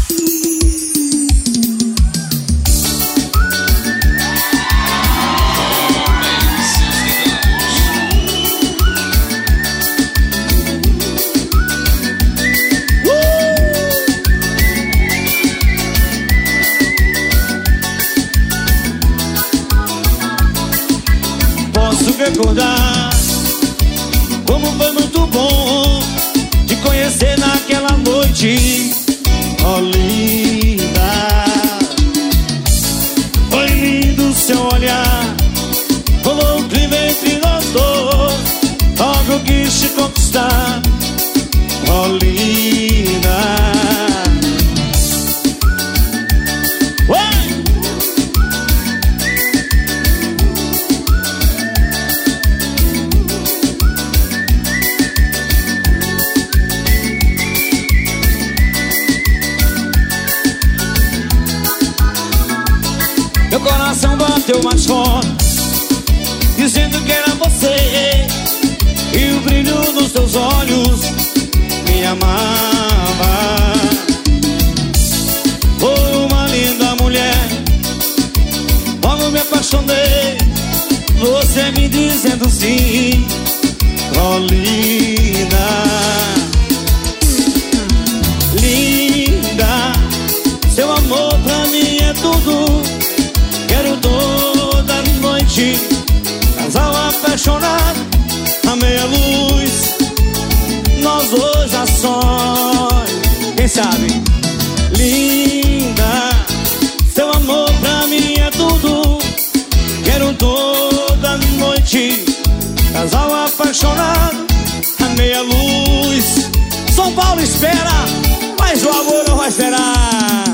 Posso recordar como foi muito bom te conhecer naquela noite, oh linda. Foi lindo seu olhar, rolou um clima entre nós dois. Logo eu quis te conquistar, oh linda. Meu coração bateu mais forte, dizendo que era você, e o brilho dos teus olhos me amava. Foi uma linda mulher, logo me apaixonei, você me dizendo sim, oh linda. Linda, seu amor pra mim é tudo. Quero toda noite, casal apaixonado, a meia luz, nós dois a sós. Quem sabe? Linda, seu amor pra mim é tudo. Quero toda noite, casal apaixonado, a meia luz. São Paulo espera, mas o amor não vai esperar.